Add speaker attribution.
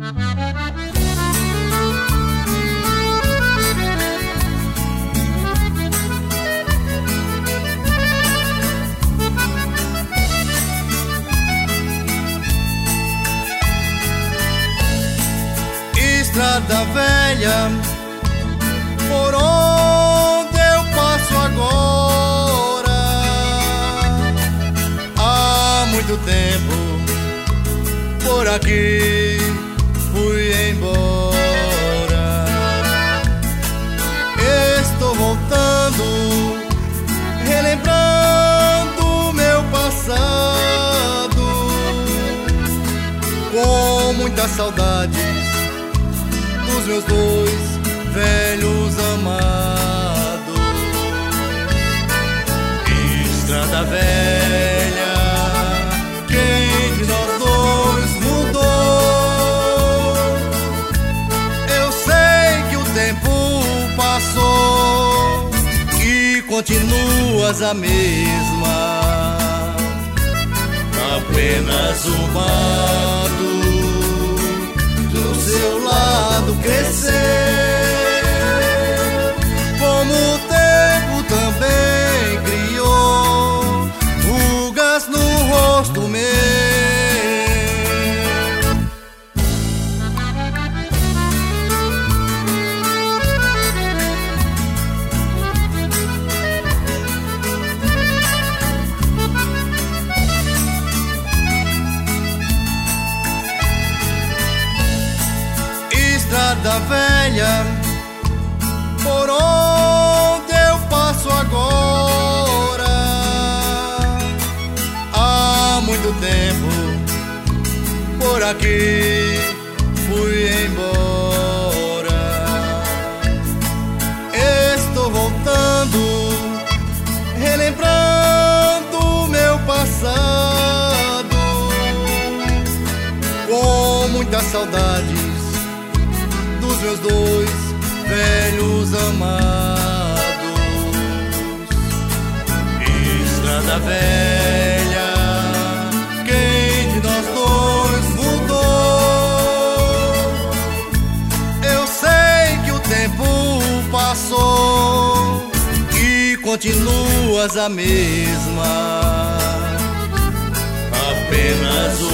Speaker 1: Estrada velha, por onde eu passo agora, há muito tempo por aqui fui embora. Estou voltando, relembrando meu passado, com muitas saudades dos meus dois velhos amados. Estrada velha, quem de nós dois mudou? Eu sei que o tempo passou e continuas a mesma, apenas o mato do seu lado cresceu, como o tempo também criou rugas no rosto meu. Estrada velha, por onde eu passo agora, há muito tempo por aqui fui embora. Estou voltando, relembrando meu passado, com muitas saudades dos meus dois velhos amados. Estrada velha, quem de nós dois mudou? Eu sei que o tempo passou e continuas a mesma, apenas o